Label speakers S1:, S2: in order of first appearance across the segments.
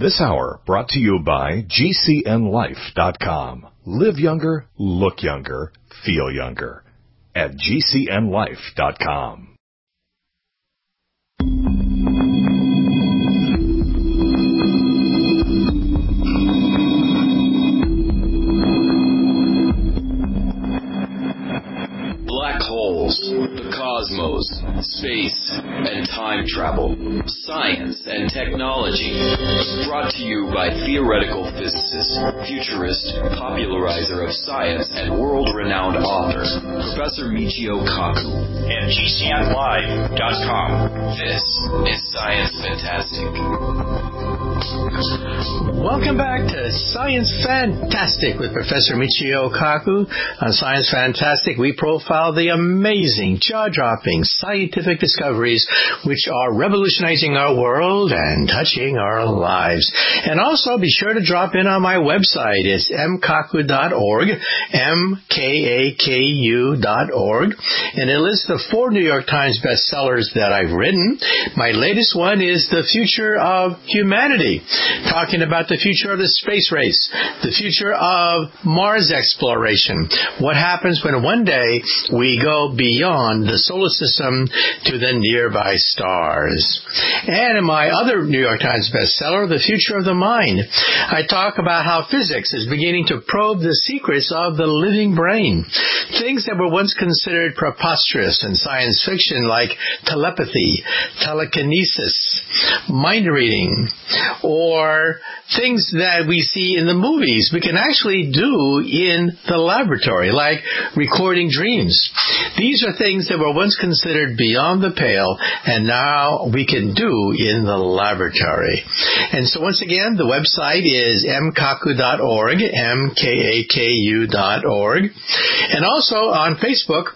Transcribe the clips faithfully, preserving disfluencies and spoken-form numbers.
S1: This hour brought to you by G C N life dot com. Live younger, look younger, feel younger at G C N life dot com.
S2: Black holes, the cosmos, space, and time travel, science and technology. Brought to you by theoretical physicist, futurist, popularizer of science, and world-renowned author, Professor Michio Kaku.
S3: And G C N live dot com.
S2: This is Science Fantastic.
S4: Welcome back to Science Fantastic with Professor Michio Kaku. On Science Fantastic, we profile the amazing, jaw-dropping scientific discoveries which are revolutionizing our world and touching our lives. And also be sure to drop in on my website. It's m kaku dot org, M K A K U dot org. And it lists the four New York Times bestsellers that I've written. My latest one is The Future of Humanity, talking about the future of the space race, the future of Mars exploration, what happens when one day we go beyond the solar system to the nearby stars. And in my other New York Times bestseller, The Future of the Mind, I talk about how physics is beginning to probe the secrets of the living brain. Things that were once considered preposterous in science fiction, like telepathy, telekinesis, mind reading, or things that we see in the movies we can actually do in the laboratory, like recording dreams. These are things that were once considered beyond the pale, and now we can do in the laboratory. And so once again, the website is m kaku dot org, M K A K U dot org. And also on Facebook,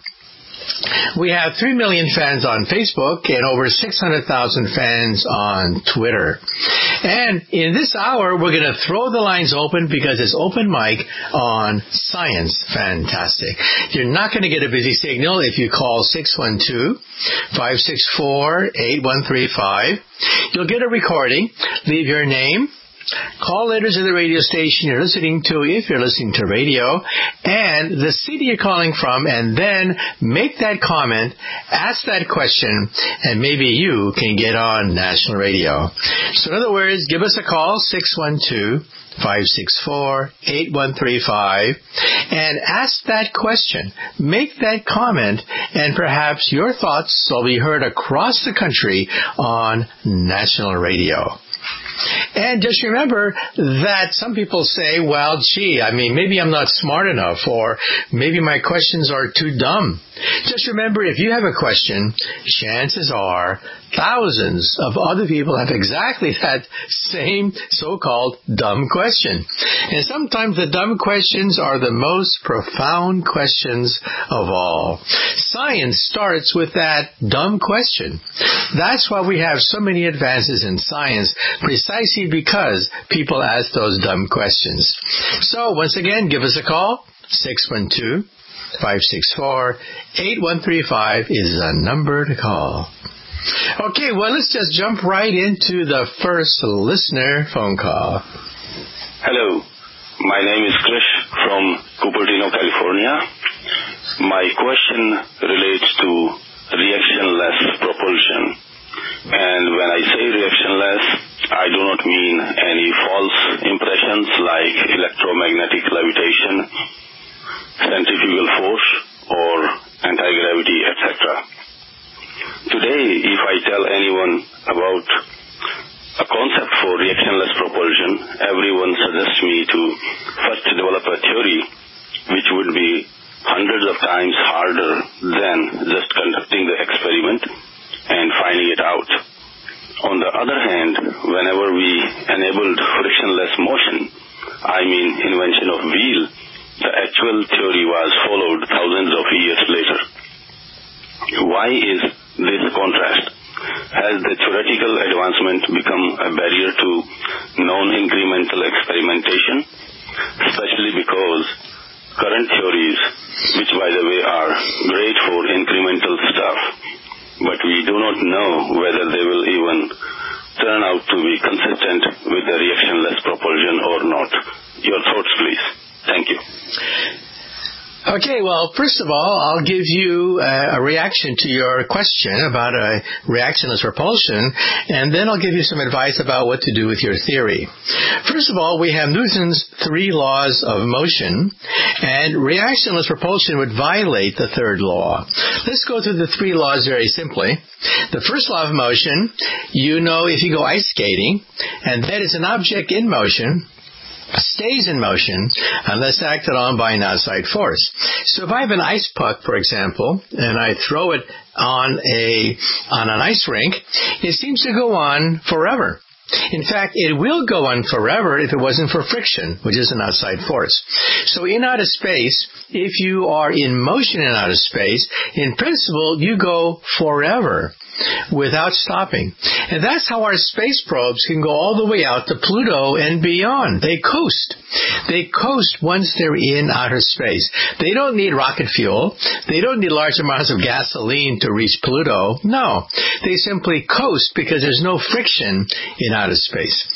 S4: we have three million fans on Facebook and over six hundred thousand fans on Twitter. And in this hour, we're going to throw the lines open because it's open mic on Science Fantastic. You're not going to get a busy signal if you call six one two, five six four, eight one three five. You'll get a recording. Leave your name, call letters of the radio station you're listening to, if you're listening to radio, and the city you're calling from, and then make that comment, ask that question, and maybe you can get on national radio. So in other words, give us a call, six one two, five six four, eight one three five, and ask that question, make that comment, and perhaps your thoughts will be heard across the country on national radio. And just remember that some people say, well, gee, I mean, maybe I'm not smart enough, or maybe my questions are too dumb. Just remember, if you have a question, chances are thousands of other people have exactly that same so-called dumb question. And sometimes the dumb questions are the most profound questions of all. Science starts with that dumb question. That's why we have so many advances in science, precisely because people ask those dumb questions. So once again, give us a call, six one two, five six four, eight one three five is the number to call. Okay, well, let's just jump right into the first listener phone call.
S5: Hello, my name is Krish from Cupertino, California. My question relates to reactionless propulsion. And when I say reactionless, I do not mean any false impressions like electromagnetic levitation, centrifugal force, or anti-gravity, et cetera. Today, if I tell anyone about a concept for reactionless propulsion, everyone suggests me to first develop a theory which would be hundreds of times harder than just conducting the experiment and finding it out. On the other hand, whenever we enabled frictionless motion, I mean invention of wheel, the actual theory was followed thousands of years later. Why is this contrast? Has the theoretical advancement become a barrier to non-incremental experimentation? Especially because current theories, which by the way are great for incremental stuff, but we do not know whether they will even turn out to be consistent with the reaction
S4: Okay, well, first of all, I'll give you uh, a reaction to your question about a reactionless propulsion, and then I'll give you some advice about what to do with your theory. First of all, we have Newton's three laws of motion, and reactionless propulsion would violate the third law. Let's go through the three laws very simply. The first law of motion, you know if you go ice skating, and that is an object in motion, stays in motion unless acted on by an outside force. So if I have an ice puck, for example, and I throw it on a on an ice rink, it seems to go on forever. In fact, it will go on forever if it wasn't for friction, which is an outside force. So in outer space, if you are in motion in outer space, in principle, you go forever without stopping. And that's how our space probes can go all the way out to Pluto and beyond. They coast. They coast once they're in outer space. They don't need rocket fuel. They don't need large amounts of gasoline to reach Pluto. No. They simply coast because there's no friction in outer space.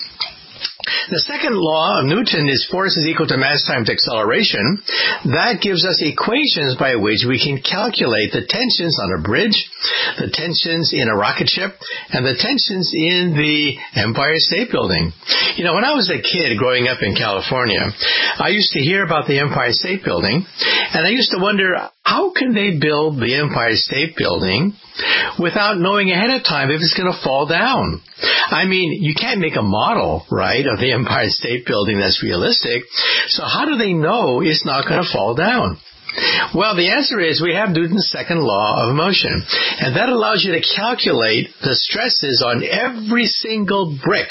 S4: The second law of Newton is force is equal to mass times acceleration. That gives us equations by which we can calculate the tensions on a bridge, the tensions in a rocket ship, and the tensions in the Empire State Building. You know, when I was a kid growing up in California, I used to hear about the Empire State Building, and I used to wonder, how can they build the Empire State Building without knowing ahead of time if it's going to fall down? I mean, you can't make a model, right, of the Empire State Building that's realistic. So how do they know it's not going to fall down? Well, the answer is we have Newton's second law of motion, and that allows you to calculate the stresses on every single brick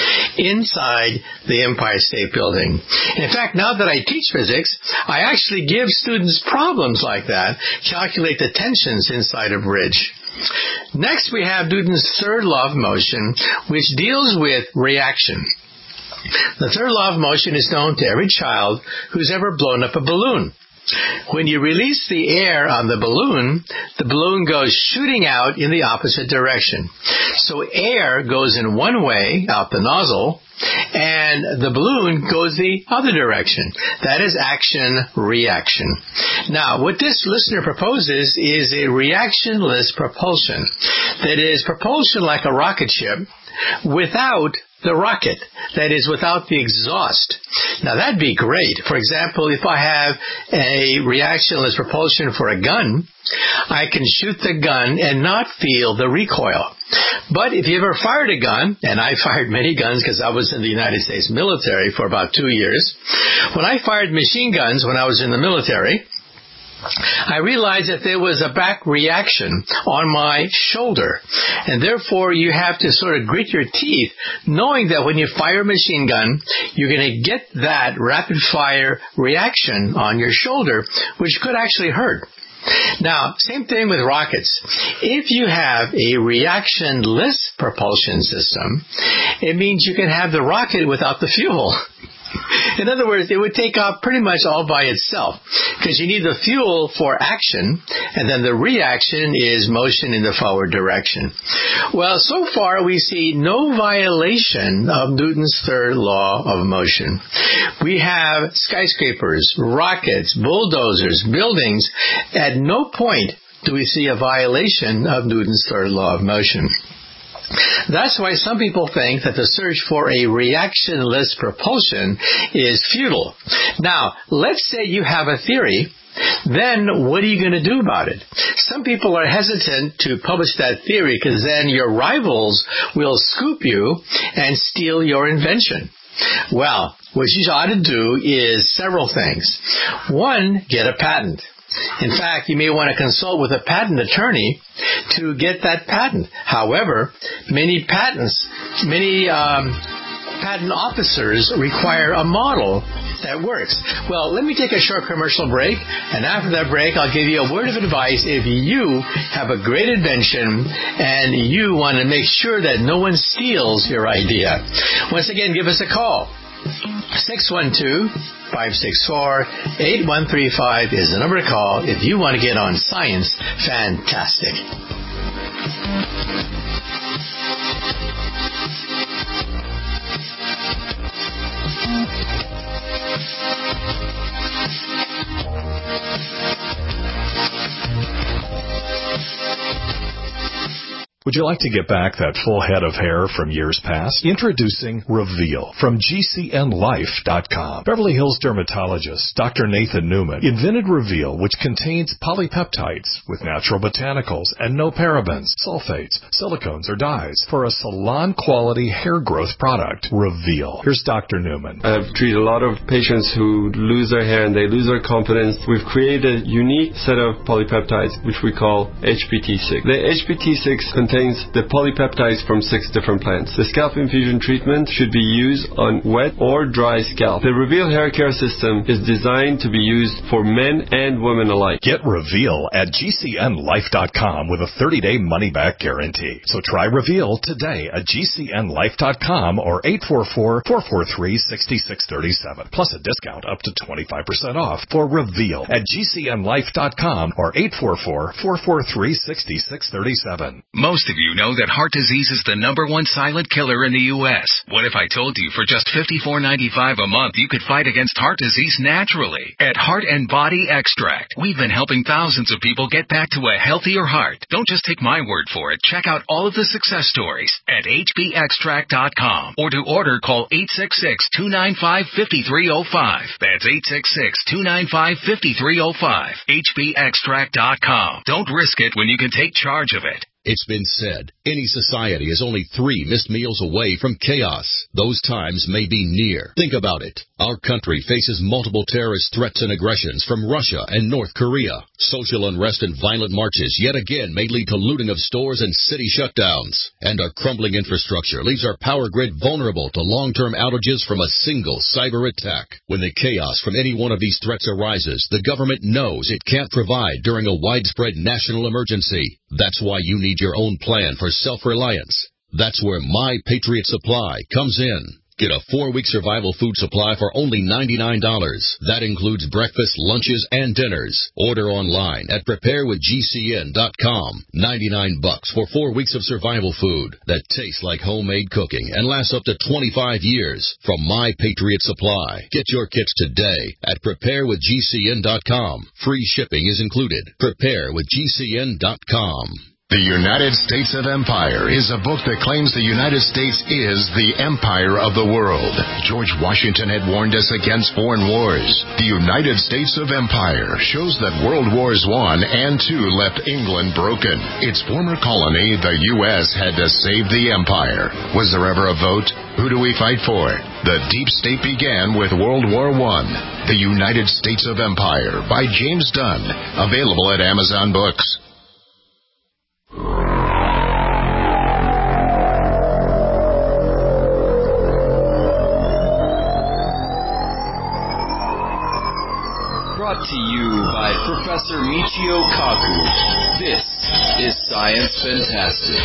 S4: inside the Empire State Building. In fact, now that I teach physics, I actually give students problems like that, calculate the tensions inside a bridge. Next, we have Newton's third law of motion, which deals with reaction. The third law of motion is known to every child who's ever blown up a balloon. When you release the air on the balloon, the balloon goes shooting out in the opposite direction. So air goes in one way, out the nozzle, and the balloon goes the other direction. That is action-reaction. Now, what this listener proposes is a reactionless propulsion. That is, propulsion like a rocket ship without the rocket. That is, without the exhaust. Now, that'd be great. For example, if I have a reactionless propulsion for a gun, I can shoot the gun and not feel the recoil. But if you ever fired a gun, and I fired many guns because I was in the United States military for about two years, when I fired machine guns when I was in the military, I realized that there was a back reaction on my shoulder, and therefore you have to sort of grit your teeth knowing that when you fire a machine gun, you're going to get that rapid fire reaction on your shoulder, which could actually hurt. Now, same thing with rockets. If you have a reactionless propulsion system, it means you can have the rocket without the fuel. In other words, it would take off pretty much all by itself because you need the fuel for action, and then the reaction is motion in the forward direction. Well, so far we see no violation of Newton's third law of motion. We have skyscrapers, rockets, bulldozers, buildings. At no point do we see a violation of Newton's third law of motion. That's why some people think that the search for a reactionless propulsion is futile. Now, let's say you have a theory, then what are you going to do about it? Some people are hesitant to publish that theory because then your rivals will scoop you and steal your invention. Well, what you ought to do is several things. One, get a patent. In fact, you may want to consult with a patent attorney to get that patent. However, many patents, many um, patent officers require a model that works. Well, let me take a short commercial break, and after that break, I'll give you a word of advice if you have a great invention and you want to make sure that no one steals your idea. Once again, give us a call. six one two, five six four, eight one three five is the number to call if you want to get on Science Fantastic.
S1: Would you like to get back that full head of hair from years past? Introducing Reveal from G C N Life dot com. Beverly Hills dermatologist Doctor Nathan Newman invented Reveal, which contains polypeptides with natural botanicals and no parabens, sulfates, silicones, or dyes for a salon-quality hair growth product. Reveal. Here's Doctor Newman.
S6: I've treated a lot of patients who lose their hair and they lose their confidence. We've created a unique set of polypeptides, which we call H P T six. The H P T six contains the polypeptides from six different plants. The scalp infusion treatment should be used on wet or dry scalp. The Reveal hair care system is designed to be used for men and women alike.
S1: Get Reveal at G C N Life dot com with a thirty-day money-back guarantee. So try Reveal today at G C N Life dot com or eight four four, four four three, six six three seven. Plus a discount up to twenty-five percent off for Reveal at G C N Life dot com or eight four four, four four three, six six three seven.
S7: Most of you know that heart disease is the number one silent killer in the U S. What if I told you for just fifty-four ninety-five a month you could fight against heart disease naturally? At Heart and Body Extract, we've been helping thousands of people get back to a healthier heart. Don't just take my word for it. Check out all of the success stories at H B extract dot com or to order call eight six six, two nine five, five three zero five. That's eight six six, two nine five, five three zero five. H B extract dot com. Don't risk it when you can take charge of it.
S8: It's been said, any society is only three missed meals away from chaos. Those times may be near. Think about it. Our country faces multiple terrorist threats and aggressions from Russia and North Korea. Social unrest and violent marches yet again may lead to looting of stores and city shutdowns. And our crumbling infrastructure leaves our power grid vulnerable to long-term outages from a single cyber attack. When the chaos from any one of these threats arises, the government knows it can't provide during a widespread national emergency. That's why you need your own plan for self-reliance. That's where My Patriot Supply comes in. Get a four-week survival food supply for only ninety-nine dollars. That includes breakfast, lunches, and dinners. Order online at prepare with G C N dot com. ninety-nine bucks for four weeks of survival food that tastes like homemade cooking and lasts up to twenty-five years from My Patriot Supply. Get your kits today at prepare with G C N dot com. Free shipping is included. prepare with G C N dot com.
S9: The United States of Empire is a book that claims the United States is the empire of the world. George Washington had warned us against foreign wars. The United States of Empire shows that World Wars One and Two left England broken. Its former colony, the U S, had to save the empire. Was there ever a vote? Who do we fight for? The deep state began with World War One. The United States of Empire by James Dunn. Available at Amazon Books.
S2: Brought to you by Professor Michio Kaku. This is Science Fantastic.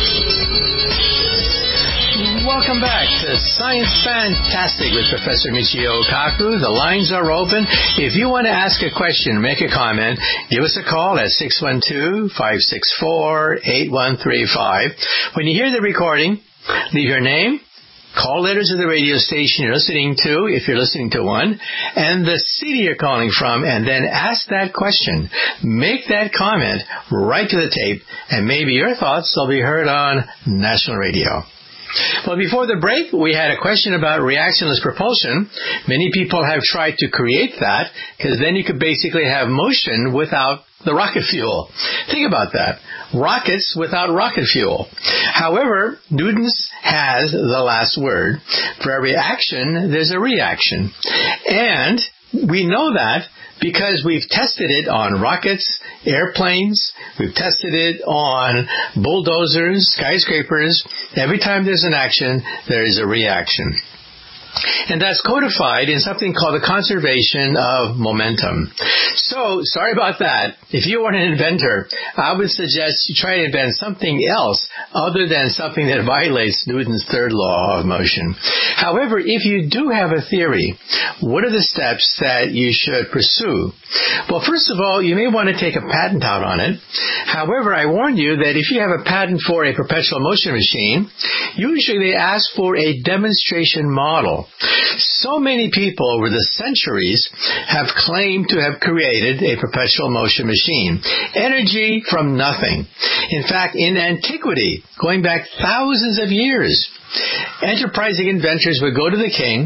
S4: Welcome back to Science Fantastic with Professor Michio Kaku. The lines are open. If you want to ask a question, make a comment, give us a call at six one two, five six four, eight one three five. When you hear the recording, leave your name, call letters of the radio station you're listening to, if you're listening to one, and the city you're calling from, and then ask that question. Make that comment right to the tape, and maybe your thoughts will be heard on national radio. Well, before the break, we had a question about reactionless propulsion. Many people have tried to create that, because then you could basically have motion without the rocket fuel. Think about that. Rockets without rocket fuel. However, Newton has the last word. For every action, there's a reaction. And we know that because we've tested it on rockets, airplanes, we've tested it on bulldozers, skyscrapers. Every time there's an action, there is a reaction. And that's codified in something called the conservation of momentum. So, sorry about that. If you are an inventor, I would suggest you try to invent something else other than something that violates Newton's third law of motion. However, if you do have a theory, what are the steps that you should pursue? Well, first of all, you may want to take a patent out on it. However, I warn you that if you have a patent for a perpetual motion machine, usually they ask for a demonstration model. So many people over the centuries have claimed to have created a perpetual motion machine. Energy from nothing. In fact, in antiquity, going back thousands of years, enterprising inventors would go to the king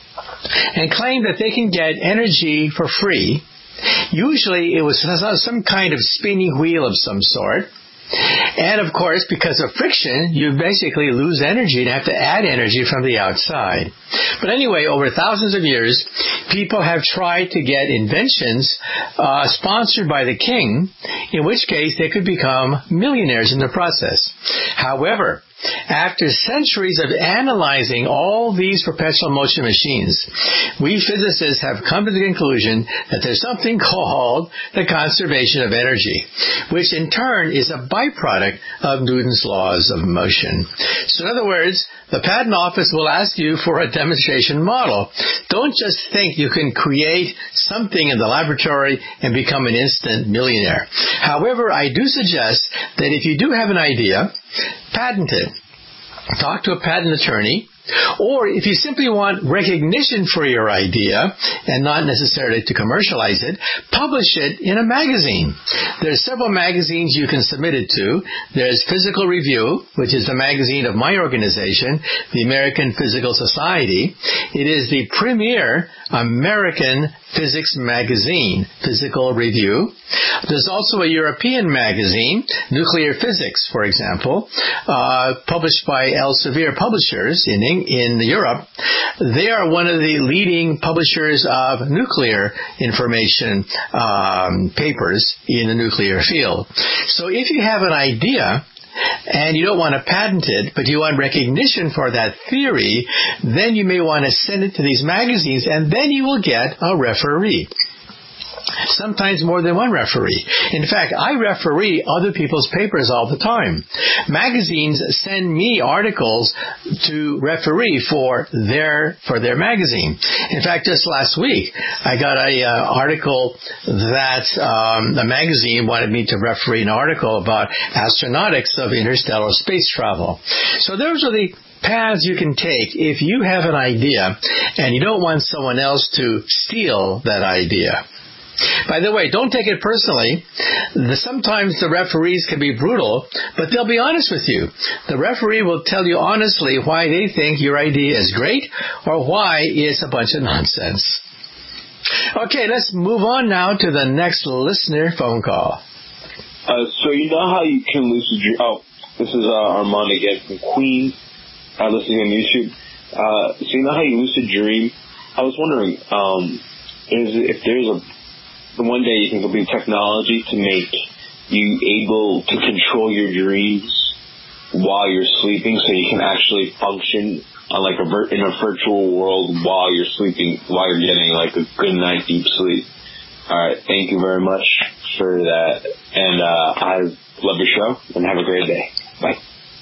S4: and claim that they can get energy for free. Usually it was some kind of spinning wheel of some sort. And of course, because of friction, you basically lose energy and have to add energy from the outside. But anyway, over thousands of years, people have tried to get inventions uh, sponsored by the king, in which case they could become millionaires in the process. However, after centuries of analyzing all these perpetual motion machines, we physicists have come to the conclusion that there's something called the conservation of energy, which in turn is a byproduct of Newton's laws of motion. So in other words, the patent office will ask you for a demonstration model. Don't just think you can create something in the laboratory and become an instant millionaire. However, I do suggest that if you do have an idea, patent it. Talk to a patent attorney. Or if you simply want recognition for your idea and not necessarily to commercialize it, publish it in a magazine. There's several magazines you can submit it to. There's Physical Review, which is the magazine of my organization, the American Physical Society. It is the premier American physics magazine, Physical Review. There's also a European magazine, Nuclear Physics, for example, uh, published by Elsevier Publishers in England. In Europe. They are one of the leading publishers of nuclear information um, papers in the nuclear field. So if you have an idea and you don't want to patent it, but you want recognition for that theory, then you may want to send it to these magazines, and then you will get a referee. Sometimes more than one referee. In fact, I referee other people's papers all the time. Magazines send me articles to referee for their for their magazine. In fact, just last week, I got a uh, article that um, the magazine wanted me to referee an article about astronautics of interstellar space travel. So those are the paths you can take if you have an idea and you don't want someone else to steal that idea. By the way, don't take it personally. The, sometimes the referees can be brutal, but they'll be honest with you. The referee will tell you honestly why they think your idea is great or why it's a bunch of nonsense. Okay, let's move on now to the next listener phone call.
S10: Uh, so you know how you can lucid dream? Oh, this is uh, Armand again from Queens, uh, listening on YouTube. Uh, so you know how you lucid dream? I was wondering um, is if there's a one day you think there'll be technology to make you able to control your dreams while you're sleeping, so you can actually function on like a vir- in a virtual world while you're sleeping, while you're getting like a good night deep sleep. All right, thank you very much for that, and uh, I love your show, and have a great day. Bye.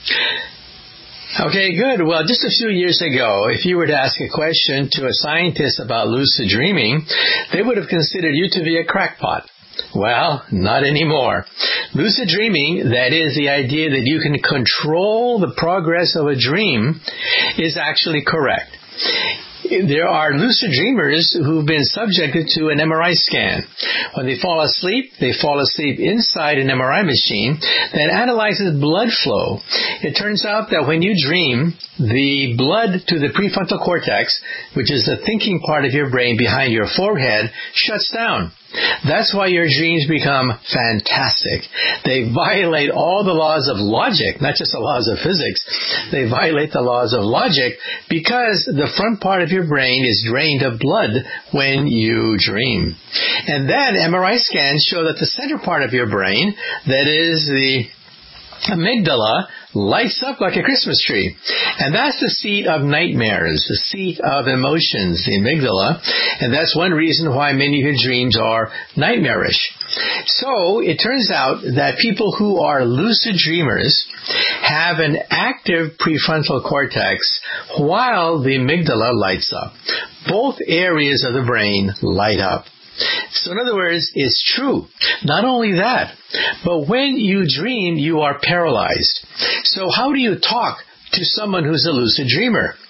S4: Okay, good. Well, just a few years ago, if you were to ask a question to a scientist about lucid dreaming, they would have considered you to be a crackpot. Well, not anymore. Lucid dreaming, that is the idea that you can control the progress of a dream, is actually correct. There are lucid dreamers who've been subjected to an M R I scan. When they fall asleep, they fall asleep inside an M R I machine that analyzes blood flow. It turns out that when you dream, the blood to the prefrontal cortex, which is the thinking part of your brain behind your forehead, shuts down. That's why your dreams become fantastic. They violate all the laws of logic, not just the laws of physics. They violate the laws of logic because the front part of your brain is drained of blood when you dream. And then M R I scans show that the center part of your brain, that is the amygdala, lights up like a Christmas tree. And that's the seat of nightmares, the seat of emotions, the amygdala. And that's one reason why many of your dreams are nightmarish. So it turns out that people who are lucid dreamers have an active prefrontal cortex while the amygdala lights up. Both areas of the brain light up. So in other words, it's true. Not only that, but when you dream, you are paralyzed. So how do you talk to someone who's a lucid dreamer?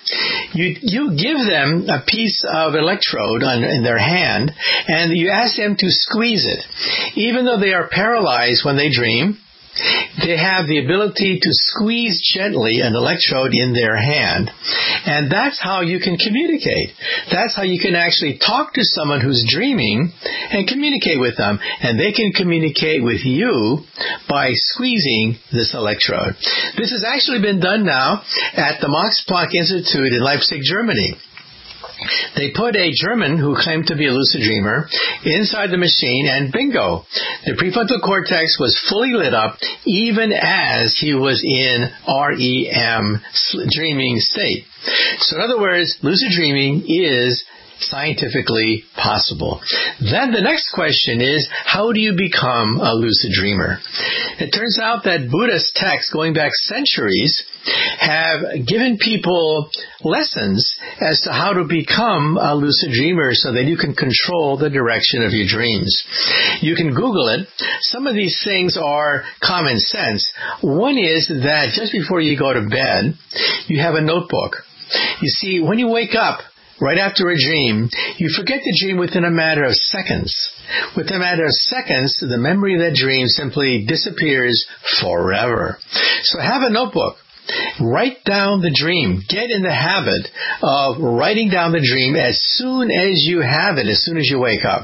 S4: You you give them a piece of electrode on, in their hand, and you ask them to squeeze it. Even though they are paralyzed when they dream, they have the ability to squeeze gently an electrode in their hand. And that's how you can communicate. That's how you can actually talk to someone who's dreaming and communicate with them. And they can communicate with you by squeezing this electrode. This has actually been done now at the Max Planck Institute in Leipzig, Germany. They put a German who claimed to be a lucid dreamer inside the machine, and bingo, the prefrontal cortex was fully lit up even as he was in R E M, dreaming state. So in other words, lucid dreaming is scientifically possible. Then the next question is, how do you become a lucid dreamer? It turns out that Buddhist texts going back centuries have given people lessons as to how to become a lucid dreamer so that you can control the direction of your dreams. You can Google it. Some of these things are common sense. One is that just before you go to bed, you have a notebook. You see, when you wake up, right after a dream, you forget the dream within a matter of seconds. Within a matter of seconds, the memory of that dream simply disappears forever. So have a notebook. Write down the dream. Get in the habit of writing down the dream as soon as you have it, as soon as you wake up.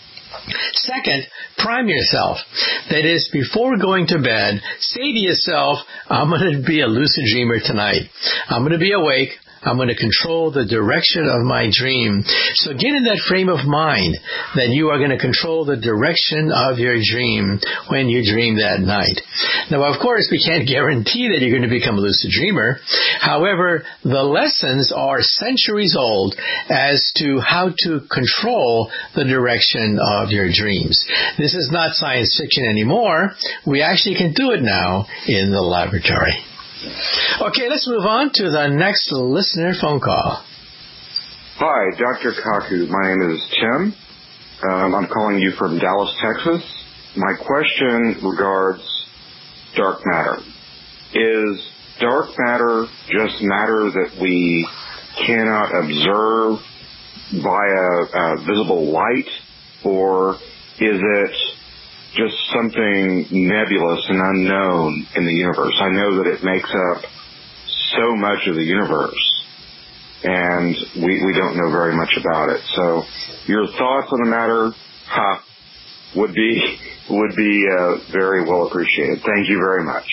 S4: Second, prime yourself. That is, before going to bed, say to yourself, I'm going to be a lucid dreamer tonight. I'm going to be awake. I'm going to control the direction of my dream. So get in that frame of mind that you are going to control the direction of your dream when you dream that night. Now, of course, we can't guarantee that you're going to become a lucid dreamer. However, the lessons are centuries old as to how to control the direction of your dreams. This is not science fiction anymore. We actually can do it now in the laboratory. Okay, let's move on to the next listener phone call.
S11: Hi, Doctor Kaku. My name is Tim. Um, I'm calling you from Dallas, Texas. My question regards dark matter. Is dark matter just matter that we cannot observe via uh, visible light, or is it just something nebulous and unknown in the universe? I know that it makes up so much of the universe, and we, we don't know very much about it. So your thoughts on the matter huh, would be would be uh, very well appreciated. Thank you very much.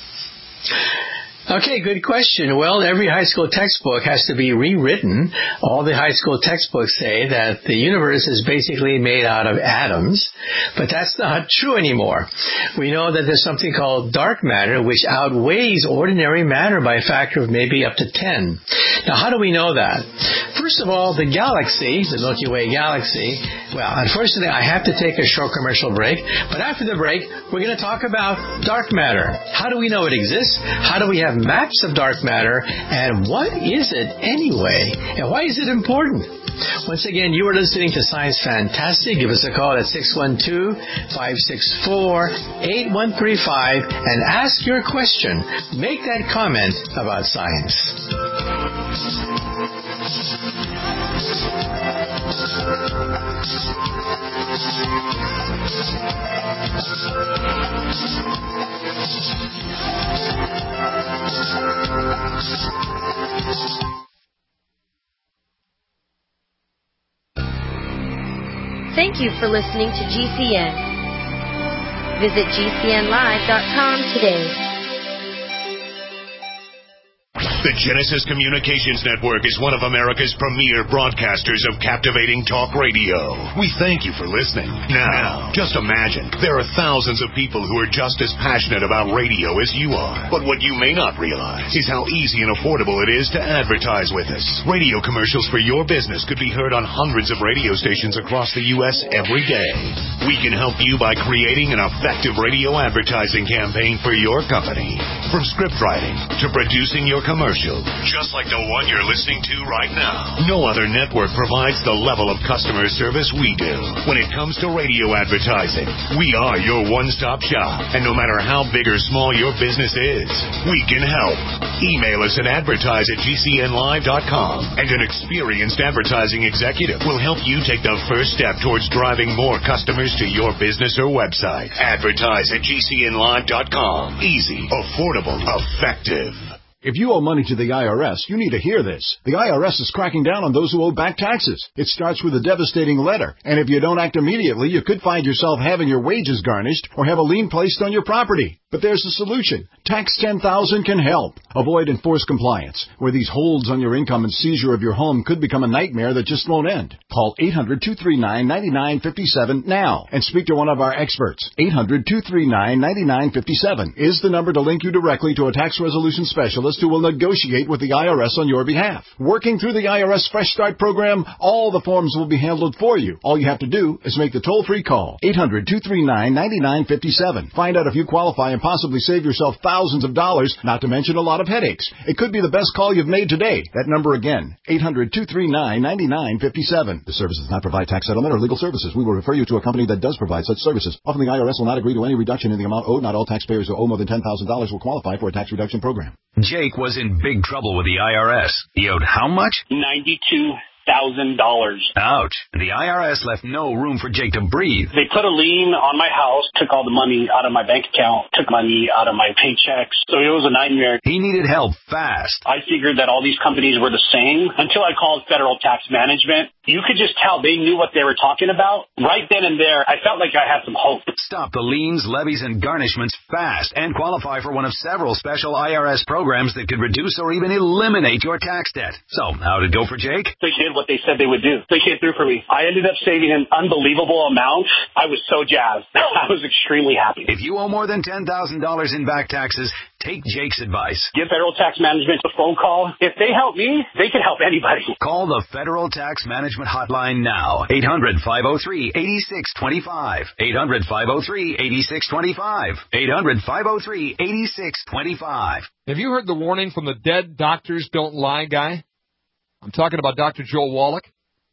S4: Okay, good question. Well, every high school textbook has to be rewritten. All the high school textbooks say that the universe is basically made out of atoms, but that's not true anymore. We know that there's something called dark matter, which outweighs ordinary matter by a factor of maybe up to ten. Now, how do we know that? First of all, the galaxy, the Milky Way galaxy, well, unfortunately, I have to take a short commercial break, but after the break, we're going to talk about dark matter. How do we know it exists? How do we have maps of dark matter, and what is it anyway, and why is it important? Once again, you are listening to Science Fantastic. Give us a call at six one two, five six four, eight one three five and ask your question. Make that comment about science.
S12: Thank you for listening to G C N. Visit G C N live dot com today.
S13: The Genesis Communications Network is one of America's premier broadcasters of captivating talk radio. We thank you for listening. Now, just imagine, there are thousands of people who are just as passionate about radio as you are. But what you may not realize is how easy and affordable it is to advertise with us. Radio commercials for your business could be heard on hundreds of radio stations across the U S every day. We can help you by creating an effective radio advertising campaign for your company. From script writing to producing your commercial, just like the one you're listening to right now. No other network provides the level of customer service we do. When it comes to radio advertising, we are your one-stop shop. And no matter how big or small your business is, we can help. Email us at advertise at G C N live dot com, and an experienced advertising executive will help you take the first step towards driving more customers to your business or website. Advertise at G C N live dot com. Easy, affordable, effective.
S14: If you owe money to the I R S, you need to hear this. The I R S is cracking down on those who owe back taxes. It starts with a devastating letter, and if you don't act immediately, you could find yourself having your wages garnished or have a lien placed on your property. But there's a solution. Tax ten thousand can help. Avoid enforced compliance, where these holds on your income and seizure of your home could become a nightmare that just won't end. Call eight hundred, two three nine, nine nine five seven now and speak to one of our experts. eight hundred, two three nine, nine nine five seven is the number to link you directly to a tax resolution specialist who will negotiate with the I R S on your behalf. Working through the I R S Fresh Start program, all the forms will be handled for you. All you have to do is make the toll-free call. eight hundred, two three nine, nine nine five seven. Find out if you qualify and possibly save yourself thousands of dollars, not to mention a lot of headaches. It could be the best call you've made today. That number again, eight hundred, two three nine, nine nine five seven. The service does not provide tax settlement or legal services. We will refer you to a company that does provide such services. Often the I R S will not agree to any reduction in the amount owed. Not all taxpayers who owe more than ten thousand dollars will qualify for a tax reduction program.
S15: Jake was in big trouble with the I R S. He owed how much?
S16: ninety-two thousand dollars.
S15: Ouch. The I R S left no room for Jake to breathe.
S16: They put a lien on my house, took all the money out of my bank account, took money out of my paychecks. So it was a nightmare.
S15: He needed help fast.
S16: I figured that all these companies were the same until I called Federal Tax Management. You could just tell they knew what they were talking about. Right then and there, I felt like I had some hope.
S15: Stop the liens, levies, and garnishments fast and qualify for one of several special I R S programs that could reduce or even eliminate your tax debt. So, how'd it go for Jake?
S16: They did what they said they would do. They came through for me. I ended up saving an unbelievable amount. I was so jazzed. I was extremely happy.
S15: If you owe more than ten thousand dollars in back taxes, take Jake's advice.
S16: Give Federal Tax Management a phone call. If they help me, they can help anybody.
S15: Call the Federal Tax Management Hotline now. eight hundred, five oh three, eight six two five. eight hundred, five oh three, eight six two five. eight hundred, five oh three, eight six two five.
S17: Have you heard the warning from the Dead Doctors Don't Lie guy? I'm talking about Doctor Joel Wallach.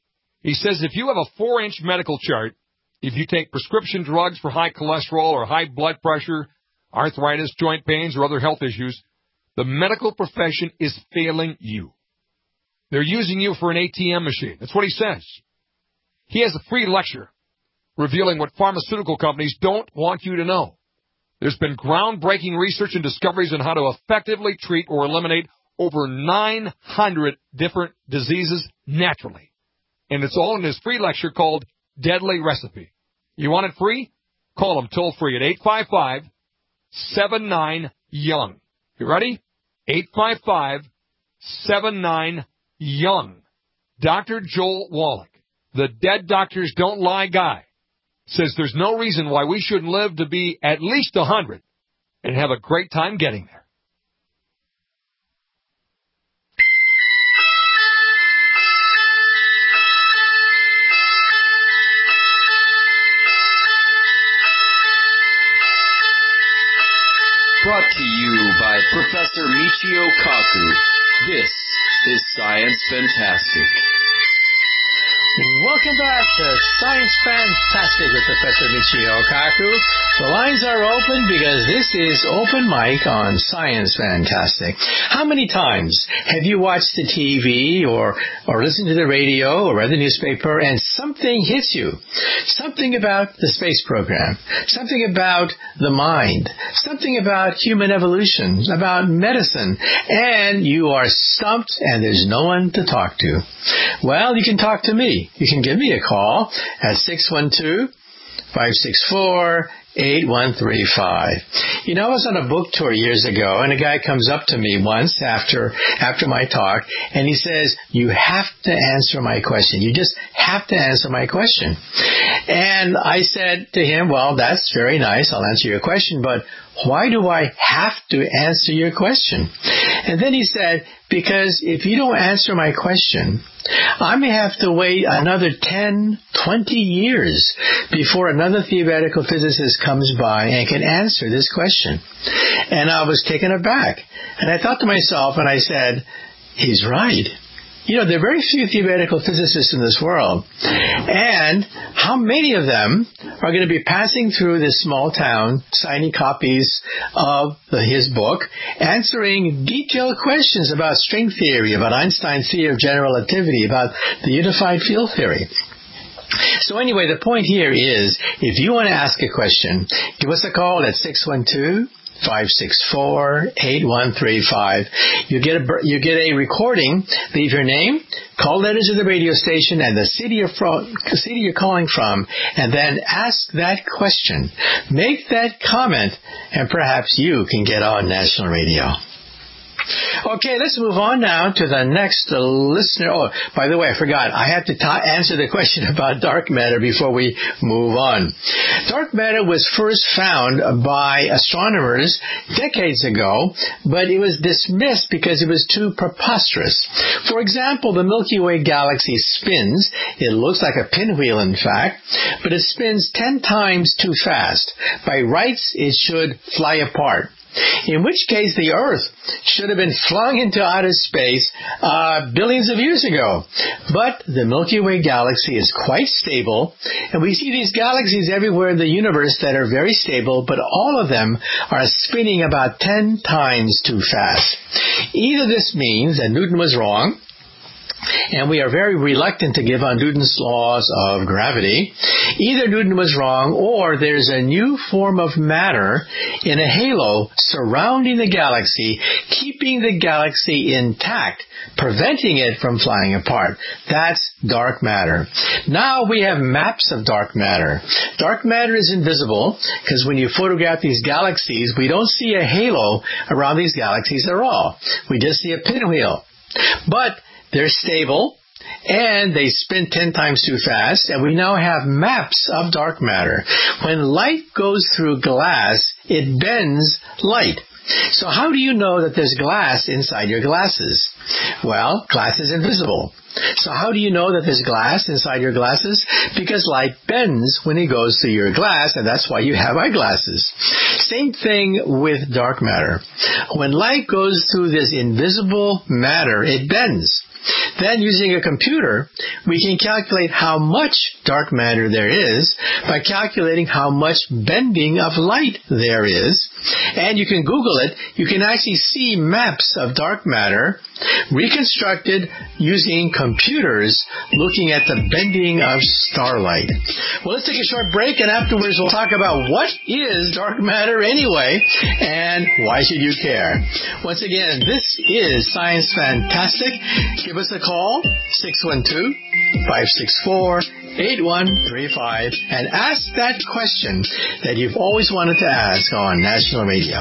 S17: He says if you have a four-inch medical chart, if you take prescription drugs for high cholesterol or high blood pressure, arthritis, joint pains, or other health issues, the medical profession is failing you. They're using you for an A T M machine. That's what he says. He has a free lecture revealing what pharmaceutical companies don't want you to know. There's been groundbreaking research and discoveries on how to effectively treat or eliminate over nine hundred different diseases naturally. And it's all in his free lecture called Deadly Recipe. You want it free? Call him toll free at eight five five, seven nine, young. You ready? eight five five, seven nine, young. Doctor Joel Wallach, the Dead Doctors Don't Lie guy, says there's no reason why we shouldn't live to be at least one hundred and have a great time getting there.
S2: Brought to you by Professor Michio Kaku. This is Science Fantastic.
S4: Welcome back to Science Fantastic with Professor Michio Kaku. The lines are open because this is Open Mic on Science Fantastic. How many times have you watched the T V or, or listened to the radio or read the newspaper and something hits you? Something about the space program, something about the mind, something about human evolution, about medicine, and you are stumped and there's no one to talk to. Well, you can talk to me. You can give me a call at six one two, five six four, eight one three five. You know, I was on a book tour years ago, and a guy comes up to me once after after my talk, and he says, you have to answer my question. You just have to answer my question. And I said to him, well, that's very nice. I'll answer your question, but why do I have to answer your question? And then he said, because if you don't answer my question, I may have to wait another ten, twenty years before another theoretical physicist comes by and can answer this question. And I was taken aback. And I thought to myself, and I said, he's right. You know, there are very few theoretical physicists in this world. And how many of them are going to be passing through this small town, signing copies of the, his book, answering detailed questions about string theory, about Einstein's theory of general relativity, about the unified field theory. So anyway, the point here is, if you want to ask a question, give us a call at six one two, five six four, eight one three five. You get a you get a recording. Leave your name, call letters to the radio station, and the city you're from, city you're calling from, and then ask that question. Make that comment, and perhaps you can get on national radio. Okay, let's move on now to the next listener. Oh, by the way, I forgot. I have to t- answer the question about dark matter before we move on. Dark matter was first found by astronomers decades ago, but it was dismissed because it was too preposterous. For example, the Milky Way galaxy spins. It looks like a pinwheel, in fact, but it spins ten times too fast. By rights, it should fly apart. In which case the Earth should have been flung into outer space uh, billions of years ago. But the Milky Way galaxy is quite stable, and we see these galaxies everywhere in the universe that are very stable, but all of them are spinning about ten times too fast. Either this means that Newton was wrong, and we are very reluctant to give on Newton's laws of gravity. Either Newton was wrong, or there's a new form of matter in a halo surrounding the galaxy, keeping the galaxy intact, preventing it from flying apart. That's dark matter. Now we have maps of dark matter. Dark matter is invisible, because when you photograph these galaxies, we don't see a halo around these galaxies at all. We just see a pinwheel. But they're stable, and they spin ten times too fast, and we now have maps of dark matter. When light goes through glass, it bends light. So how do you know that there's glass inside your glasses? Well, glass is invisible. So how do you know that there's glass inside your glasses? Because light bends when it goes through your glass, and that's why you have eyeglasses. Same thing with dark matter. When light goes through this invisible matter, it bends. Then, using a computer, we can calculate how much dark matter there is by calculating how much bending of light there is. And you can Google it. You can actually see maps of dark matter reconstructed using computers looking at the bending of starlight. Well, let's take a short break, and afterwards we'll talk about what is dark matter anyway, and why should you care. Once again, this is Science Fantastic. Give us a call, six one two, five six four, eight one three five, and ask that question that you've always wanted to ask on national radio.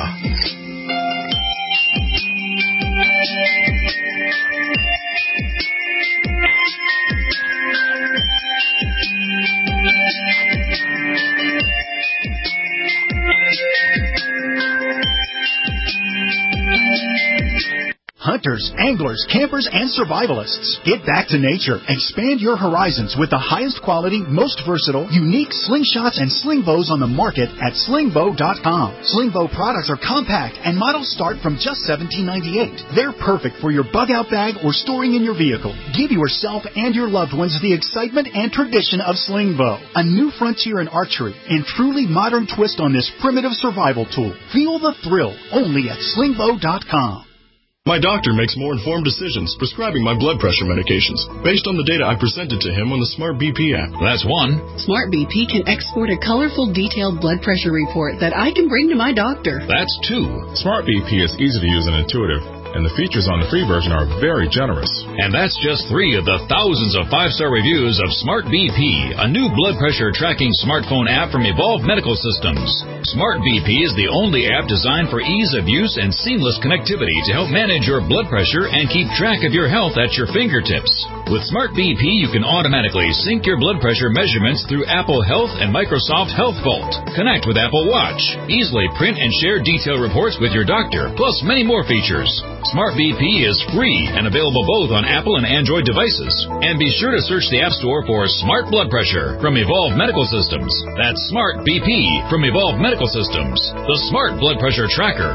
S18: Hunters, anglers, campers, and survivalists. Get back to nature. Expand your horizons with the highest quality, most versatile, unique slingshots and sling bows on the market at sling bow dot com. Sling bow products are compact and models start from just seventeen ninety-eight. They're perfect for your bug-out bag or storing in your vehicle. Give yourself and your loved ones the excitement and tradition of sling bow. A new frontier in archery and truly modern twist on this primitive survival tool. Feel the thrill only at sling bow dot com.
S19: My doctor makes more informed decisions prescribing my blood pressure medications based on the data I presented to him on the Smart B P app.
S20: That's one. Smart B P can export a colorful, detailed blood pressure report that I can bring to my doctor.
S19: That's two. Smart B P is easy to use and intuitive, and the features on the free version are very generous.
S21: And that's just three of the thousands of five-star reviews of Smart B P, a new blood pressure tracking smartphone app from Evolve Medical Systems. Smart B P is the only app designed for ease of use and seamless connectivity to help manage your blood pressure and keep track of your health at your fingertips. With Smart B P, you can automatically sync your blood pressure measurements through Apple Health and Microsoft Health Vault. Connect with Apple Watch. Easily print and share detailed reports with your doctor, plus many more features. Smart B P is free and available both on Apple and Android devices. And be sure to search the App Store for Smart Blood Pressure from Evolve Medical Systems. That's Smart B P from Evolve Medical Systems, the Smart Blood Pressure Tracker.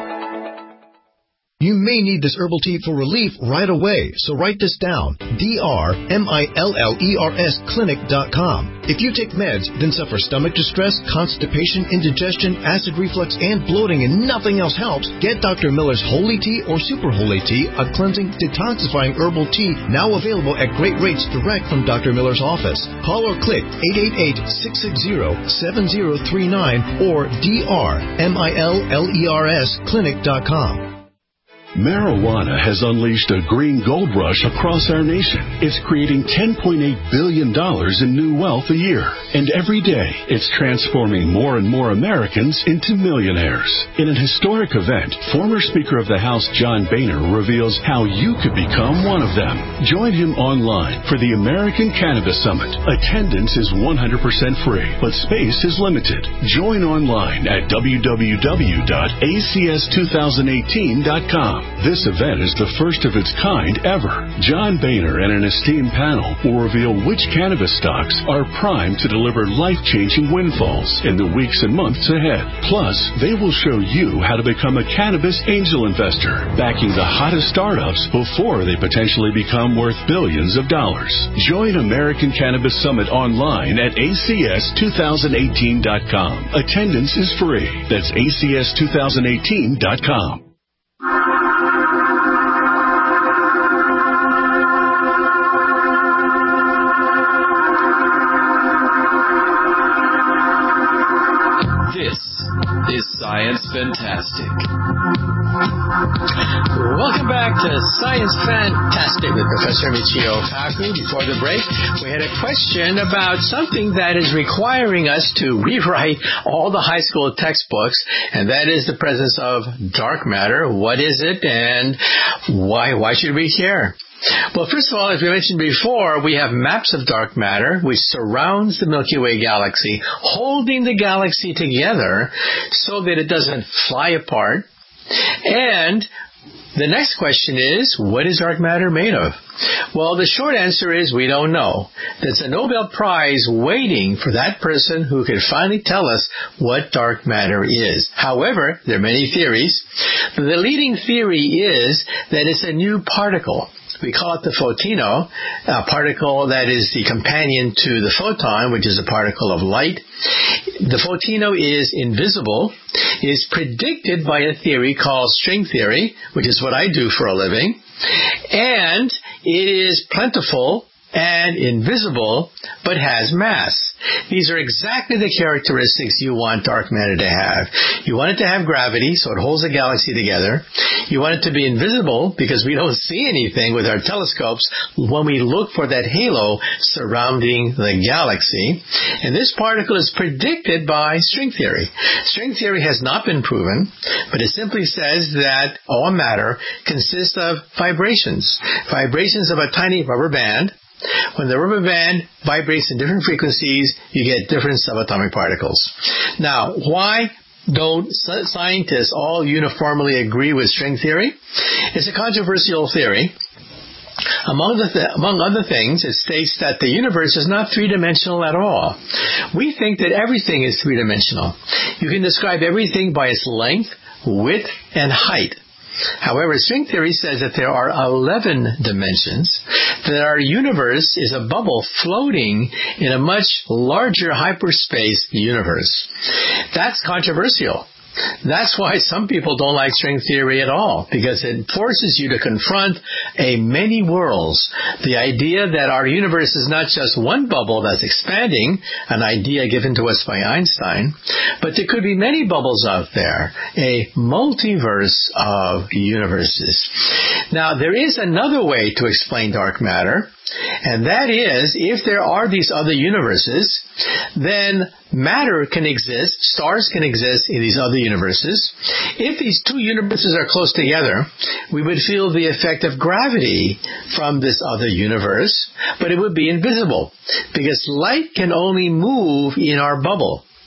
S3: You may need this herbal tea for relief right away, so write this down. D R M I L L E R S clinic dot com. If you take meds, then suffer stomach distress, constipation, indigestion, acid reflux, and bloating, and nothing else helps, get Doctor Miller's Holy Tea or Super Holy Tea, a cleansing, detoxifying herbal tea now available at great rates direct from Doctor Miller's office. Call or click eight eight eight, six six zero, seven zero three nine or D R M I L L E R S clinic dot com.
S22: Marijuana has unleashed a green gold rush across our nation. It's creating ten point eight billion dollars in new wealth a year. And every day, it's transforming more and more Americans into millionaires. In an historic event, former Speaker of the House John Boehner reveals how you could become one of them. Join him online for the American Cannabis Summit. Attendance is one hundred percent free, but space is limited. Join online at w w w dot a c s two thousand eighteen dot com. This event is the first of its kind ever. John Boehner and an esteemed panel will reveal which cannabis stocks are primed to deliver life-changing windfalls in the weeks and months ahead. Plus, they will show you how to become a cannabis angel investor, backing the hottest startups before they potentially become worth billions of dollars. Join American Cannabis Summit online at a c s two thousand eighteen dot com. Attendance is free. That's a c s two thousand eighteen dot com.
S2: This is Science Fantastic.
S4: Welcome back to Science Fantastic with Professor Michio Kaku. Before the break, we had a question about something that is requiring us to rewrite all the high school textbooks, and that is the presence of dark matter. What is it, and why? Why should we care? Well, first of all, as we mentioned before, we have maps of dark matter which surrounds the Milky Way galaxy, holding the galaxy together so that it doesn't fly apart. And the next question is, what is dark matter made of? Well, the short answer is we don't know. There's a Nobel Prize waiting for that person who can finally tell us what dark matter is. However, there are many theories. The leading theory is that it's a new particle. We call it the photino, a particle that is the companion to the photon, which is a particle of light. The photino is invisible. It is predicted by a theory called string theory, which is what I do for a living. And it is plentiful and invisible, but has mass. These are exactly the characteristics you want dark matter to have. You want it to have gravity, so it holds the galaxy together. You want it to be invisible, because we don't see anything with our telescopes when we look for that halo surrounding the galaxy. And this particle is predicted by string theory. String theory has not been proven, but it simply says that all matter consists of vibrations. Vibrations of a tiny rubber band. When the rubber band vibrates in different frequencies, you get different subatomic particles. Now, why don't scientists all uniformly agree with string theory? It's a controversial theory. Among, the th- among other things, it states that the universe is not three-dimensional at all. We think that everything is three-dimensional. You can describe everything by its length, width, and height. However, string theory says that there are eleven dimensions, that our universe is a bubble floating in a much larger hyperspace universe. That's controversial. That's why some people don't like string theory at all, because it forces you to confront a many worlds. The idea that our universe is not just one bubble that's expanding, an idea given to us by Einstein, but there could be many bubbles out there, a multiverse of universes. Now, there is another way to explain dark matter, and that is, if there are these other universes, then matter can exist, stars can exist in these other universes. If these two universes are close together, we would feel the effect of gravity from this other universe, but it would be invisible, because light can only move in our bubble.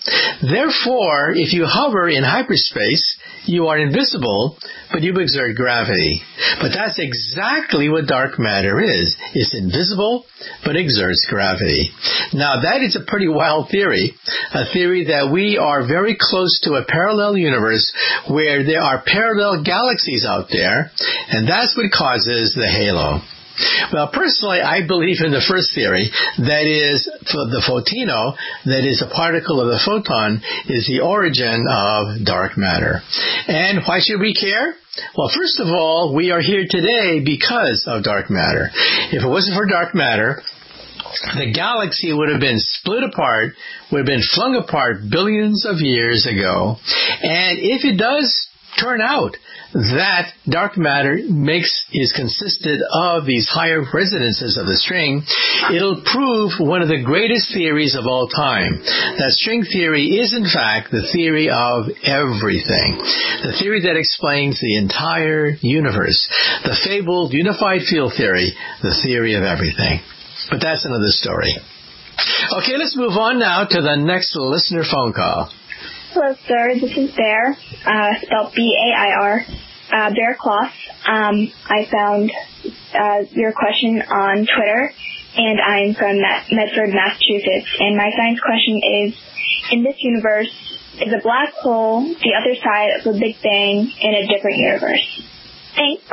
S4: Therefore, if you hover in hyperspace, you are invisible, but you exert gravity. But that's exactly what dark matter is. It's invisible, but exerts gravity. Now, that is a pretty wild theory, a theory that we are very close to a parallel universe where there are parallel galaxies out there, and that's what causes the halo. Well, personally, I believe in the first theory, that is, the photino, that is a particle of the photon, is the origin of dark matter. And why should we care? Well, first of all, we are here today because of dark matter. If it wasn't for dark matter, the galaxy would have been split apart, would have been flung apart billions of years ago. And if it does turn out that dark matter makes is consisted of these higher resonances of the string, it'll prove one of the greatest theories of all time. That string theory is, in fact, the theory of everything. The theory that explains the entire universe. The fabled unified field theory, the theory of everything. But that's another story. Okay, let's move on now to the next listener phone call.
S5: Hello, sir. This is Bear, uh, spelled B A I R, uh, Bear Cloth. Um, I found uh, your question on Twitter, and I'm from Medford, Massachusetts. And my science question is, in this universe, is a black hole the other side of the Big Bang in a different universe? Thanks.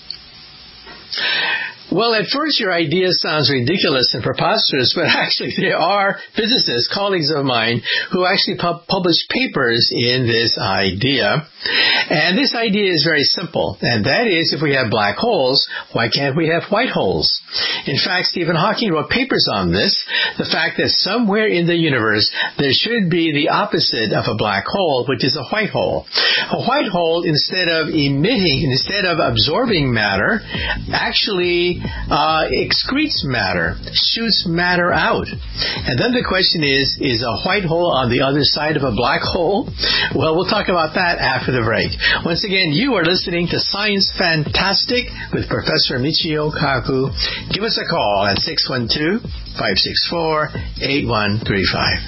S4: Well, at first your idea sounds ridiculous and preposterous, but actually there are physicists, colleagues of mine, who actually pu- published papers in this idea. And this idea is very simple, and that is, if we have black holes, why can't we have white holes? In fact, Stephen Hawking wrote papers on this, the fact that somewhere in the universe there should be the opposite of a black hole, which is a white hole. A white hole, instead of emitting, instead of absorbing matter, actually Uh, excretes matter, shoots matter out. And then the question is, is a white hole on the other side of a black hole? Well, we'll talk about that after the break. Once again, you are listening to Science Fantastic with Professor Michio Kaku. Give us a call at six one two, five six four, eight one three five.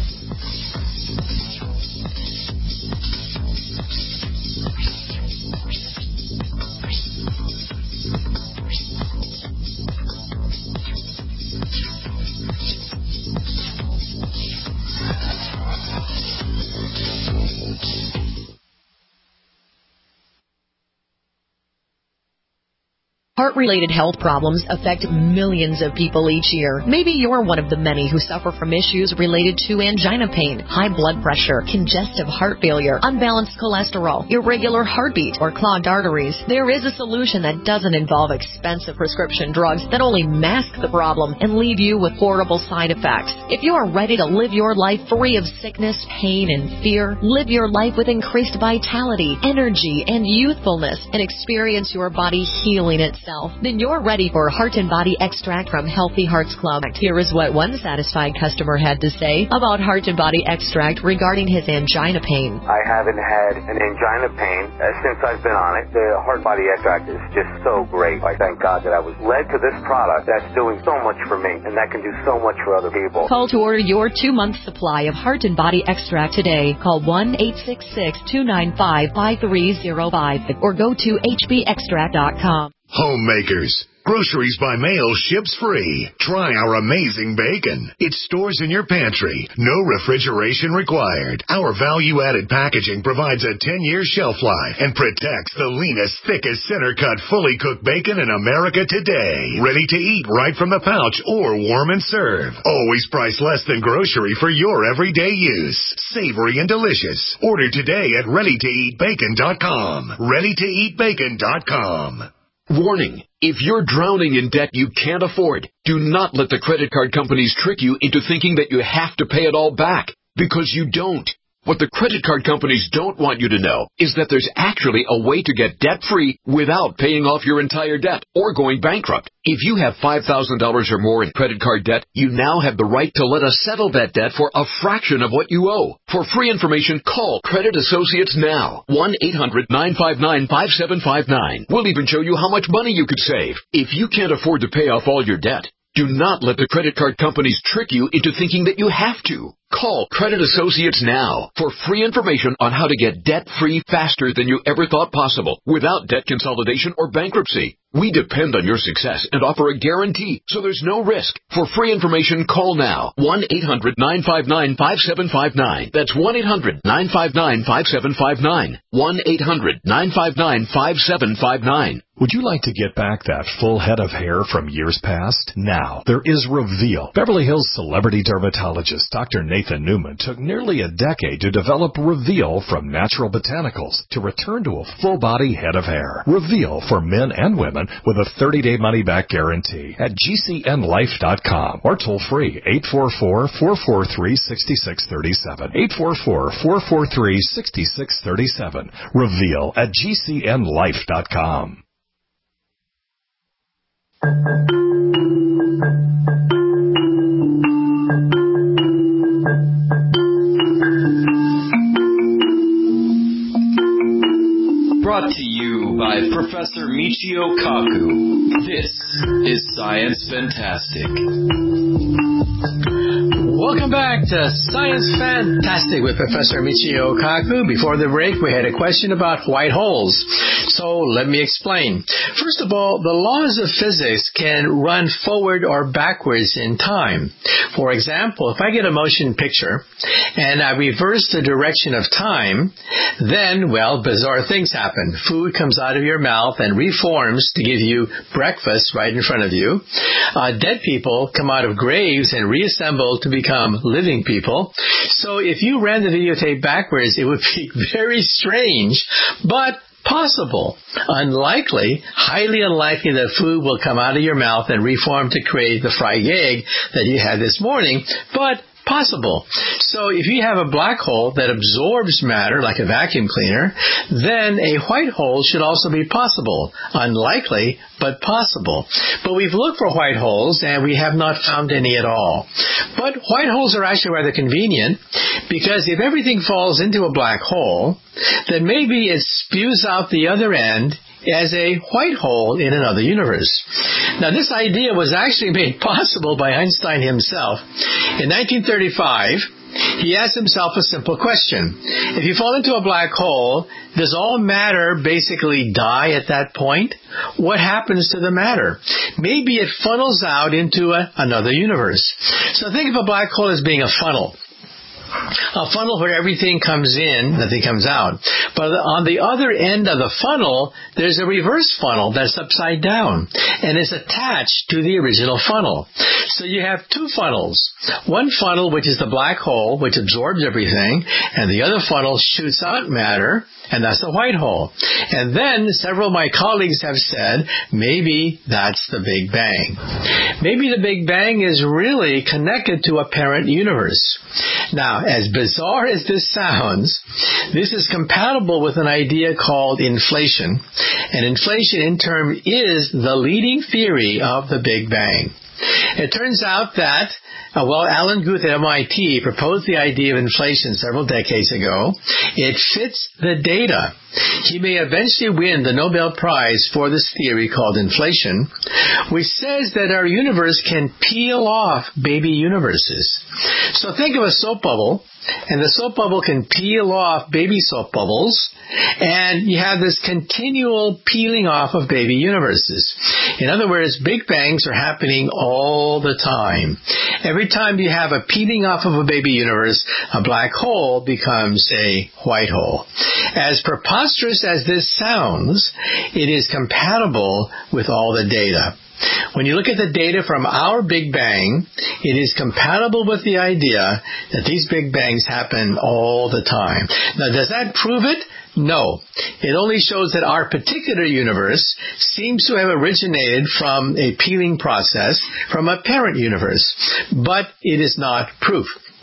S6: Heart-related health problems affect millions of people each year. Maybe you're one of the many who suffer from issues related to angina pain, high blood pressure, congestive heart failure, unbalanced cholesterol, irregular heartbeat, or clogged arteries. There is a solution that doesn't involve expensive prescription drugs that only mask the problem and leave you with horrible side effects. If you are ready to live your life free of sickness, pain, and fear, live your life with increased vitality, energy, and youthfulness, and experience your body healing itself, then you're ready for Heart and Body Extract from Healthy Hearts Club. Here is what one satisfied customer had to say about Heart and Body Extract regarding his angina pain.
S23: I haven't had an angina pain uh, since I've been on it. The Heart and Body Extract is just so great. I thank God that I was led to this product that's doing so much for me, and that can do so much for other people.
S6: Call to order your two-month supply of Heart and Body Extract today. Call one eight six six, two nine five, five three zero five or go to h b extract dot com.
S13: Homemakers. Groceries by mail ships free. Try our amazing bacon. It stores in your pantry. No refrigeration required. Our value-added packaging provides a ten-year shelf life and protects the leanest, thickest, center-cut, fully cooked bacon in America today. Ready to eat right from the pouch or warm and serve. Always priced less than grocery for your everyday use. Savory and delicious. Order today at ready to eat bacon dot com. ready to eat bacon dot com.
S24: Warning, if you're drowning in debt you can't afford, do not let the credit card companies trick you into thinking that you have to pay it all back, because you don't. What the credit card companies don't want you to know is that there's actually a way to get debt-free without paying off your entire debt or going bankrupt. If you have five thousand dollars or more in credit card debt, you now have the right to let us settle that debt for a fraction of what you owe. For free information, call Credit Associates now. one eight hundred, nine five nine, five seven five nine. We'll even show you how much money you could save. If you can't afford to pay off all your debt, do not let the credit card companies trick you into thinking that you have to. Call Credit Associates now for free information on how to get debt-free faster than you ever thought possible without debt consolidation or bankruptcy. We depend on your success and offer a guarantee, so there's no risk. For free information, call now. one eight hundred nine five nine five seven five nine. That's one eight hundred nine five nine five seven five nine. one eight hundred nine five nine five seven five nine.
S1: Would you like to get back that full head of hair from years past? Now, there is Reveal. Beverly Hills celebrity dermatologist Doctor Nathan Newman took nearly a decade to develop Reveal from natural botanicals to return to a full-body head of hair. Reveal for men and women with a thirty-day money-back guarantee at G C N life dot com or toll-free eight four four, four four three, six six three seven. eight four four, four four three, six six three seven. Reveal at G C N life dot com.
S2: Brought to you by Professor Michio Kaku. This is Science Fantastic.
S4: Welcome back to Science Fantastic with Professor Michio Kaku. Before the break, we had a question about white holes. So let me explain. First of all, the laws of physics can run forward or backwards in time. For example, if I get a motion picture and I reverse the direction of time, then, well, bizarre things happen. Food comes out of your mouth and reforms to give you breakfast right in front of you. Uh, dead people come out of graves and reassemble to become living people. So if you ran the videotape backwards, it would be very strange, but possible. Unlikely, highly unlikely that food will come out of your mouth and reform to create the fried egg that you had this morning, but possible. So if you have a black hole that absorbs matter like a vacuum cleaner, then a white hole should also be possible. Unlikely, but possible. But we've looked for white holes and we have not found any at all. But white holes are actually rather convenient because if everything falls into a black hole, then maybe it spews out the other end as a white hole in another universe. Now, this idea was actually made possible by Einstein himself. In nineteen thirty-five, he asked himself a simple question. If you fall into a black hole, does all matter basically die at that point? What happens to the matter? Maybe it funnels out into a, another universe. So think of a black hole as being a funnel. A funnel where everything comes in, nothing comes out. But on the other end of the funnel, there's a reverse funnel that's upside down and is attached to the original funnel. So you have two funnels. One funnel, which is the black hole, which absorbs everything, and the other funnel shoots out matter, and that's the white hole. And then several of my colleagues have said, maybe that's the Big Bang. Maybe the Big Bang is really connected to a parent universe. Now, as bizarre as this sounds, this is compatible with an idea called inflation. And inflation, in term, is the leading theory of the Big Bang. It turns out that, uh, well, Alan Guth at M I T proposed the idea of inflation several decades ago. It fits the data. He may eventually win the Nobel Prize for this theory called inflation, which says that our universe can peel off baby universes. So think of a soap bubble, and the soap bubble can peel off baby soap bubbles, and you have this continual peeling off of baby universes. In other words, Big Bangs are happening all the time. Every time you have a peeling off of a baby universe, a black hole becomes a white hole. As preposterous as this sounds, it is compatible with all the data. When you look at the data from our Big Bang, it is compatible with the idea that these Big Bangs happen all the time. Now, does that prove it? No. It only shows that our particular universe seems to have originated from a peeling process from a parent universe, but it is not proof.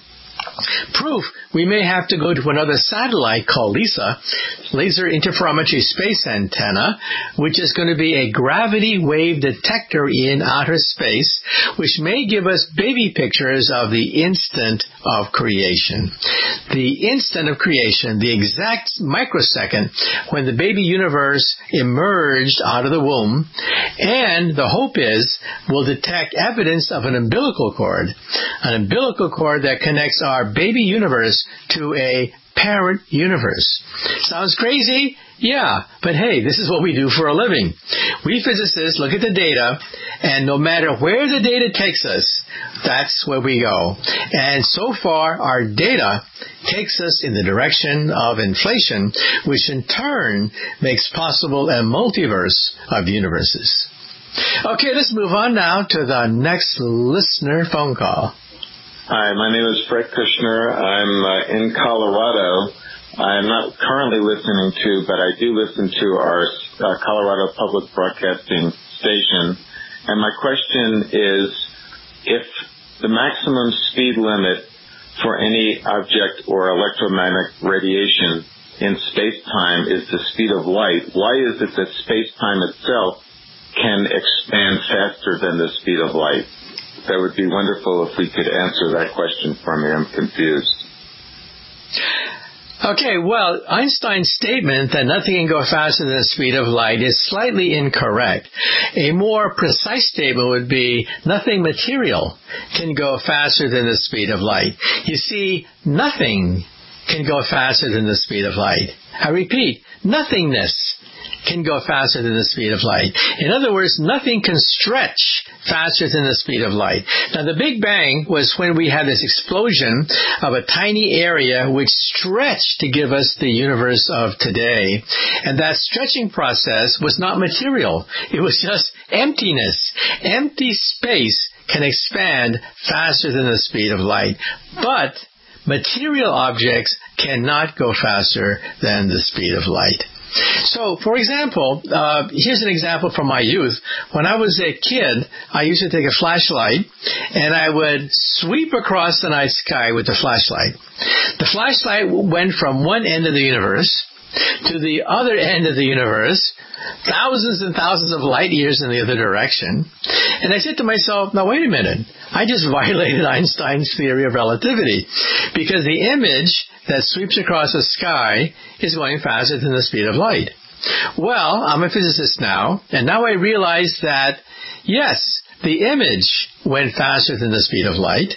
S4: Proof, we may have to go to another satellite called LISA, Laser Interferometry Space Antenna, which is going to be a gravity wave detector in outer space, which may give us baby pictures of the instant of creation. The instant of creation, the exact microsecond when the baby universe emerged out of the womb, and the hope is we'll detect evidence of an umbilical cord, an umbilical cord that connects our our baby universe to a parent universe. Sounds crazy? Yeah, but hey, this is what we do for a living. We physicists look at the data, and no matter where the data takes us, that's where we go. And so far, our data takes us in the direction of inflation, which in turn makes possible a multiverse of universes. Okay, let's move on now to the next listener phone call.
S7: Hi, my name is Fred Kushner. I'm uh, in Colorado. I'm not currently listening to, but I do listen to our uh, Colorado Public Broadcasting station. And my question is, if the maximum speed limit for any object or electromagnetic radiation in space-time is the speed of light, why is it that space-time itself can expand faster than the speed of light? That would be wonderful if we could answer that question for me. I'm confused.
S4: Okay, well, Einstein's statement that nothing can go faster than the speed of light is slightly incorrect. A more precise statement would be nothing material can go faster than the speed of light. You see, nothing can go faster than the speed of light. I repeat, nothingness can go faster than the speed of light. In other words, nothing can stretch faster than the speed of light. Now, the Big Bang was when we had this explosion of a tiny area which stretched to give us the universe of today. And that stretching process was not material. It was just emptiness. Empty space can expand faster than the speed of light. But material objects cannot go faster than the speed of light. So, for example, uh, here's an example from my youth. When I was a kid, I used to take a flashlight, and I would sweep across the night sky with the flashlight. The flashlight went from one end of the universe to the other end of the universe, thousands and thousands of light years in the other direction. And I said to myself, now wait a minute, I just violated Einstein's theory of relativity, because the image that sweeps across the sky is going faster than the speed of light. Well, I'm a physicist now, and now I realize that, yes, the image went faster than the speed of light,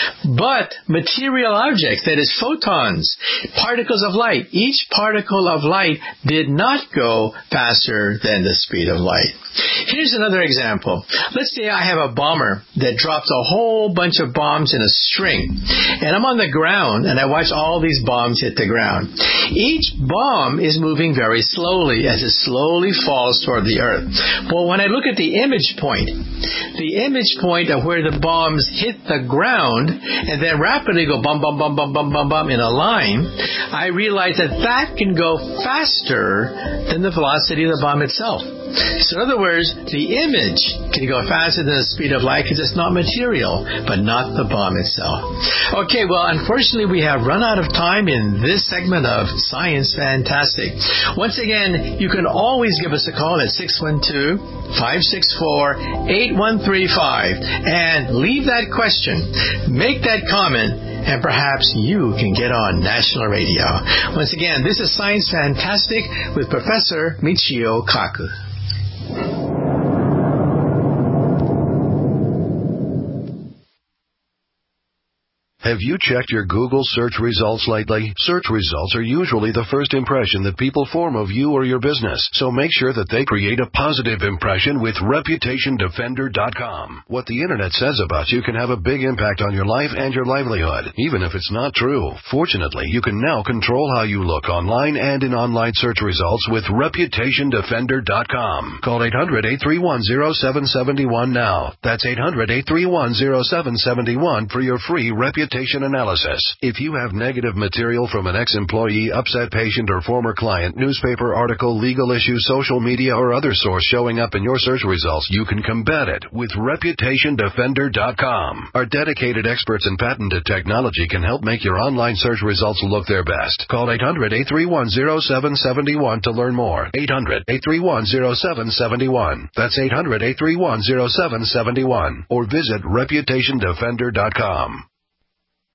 S4: but material objects, that is photons, particles of light, each particle of light did not go faster than the speed of light. Here's another example. Let's say I have a bomber that drops a whole bunch of bombs in a string, and I'm on the ground and I watch all these bombs hit the ground. Each bomb is moving very slowly as it slowly falls toward the earth. Well, when I look at the image point, the image point of where the bombs hit the ground and then rapidly go bum, bum, bum, bum, bum, bum, bum in a line, I realize that that can go faster than the velocity of the bomb itself. So in other words, the image can go faster than the speed of light because it's not material, but not the bomb itself. Okay, well, unfortunately, we have run out of time in this segment of Science Fantastic. Once again, you can always give us a call at six one two, five six four, eight one three five and leave that question. Make that comment, and perhaps you can get on national radio. Once again, this is Science Fantastic with Professor Michio Kaku.
S8: Have you checked your Google search results lately? Search results are usually the first impression that people form of you or your business, so make sure that they create a positive impression with Reputation Defender dot com. What the Internet says about you can have a big impact on your life and your livelihood, even if it's not true. Fortunately, you can now control how you look online and in online search results with Reputation Defender dot com. Call eight hundred, eight three one, zero seven seven one now. That's eight hundred, eight three one, zero seven seven one for your free reputation analysis. If you have negative material from an ex-employee, upset patient, or former client, newspaper article, legal issue, social media, or other source showing up in your search results, you can combat it with Reputation Defender dot com. Our dedicated experts in patented technology can help make your online search results look their best. Call eight hundred, eight three one, zero seven seven one to learn more. eight hundred, eight three one, zero seven seven one. That's eight hundred, eight three one, zero seven seven one. Or visit Reputation Defender dot com.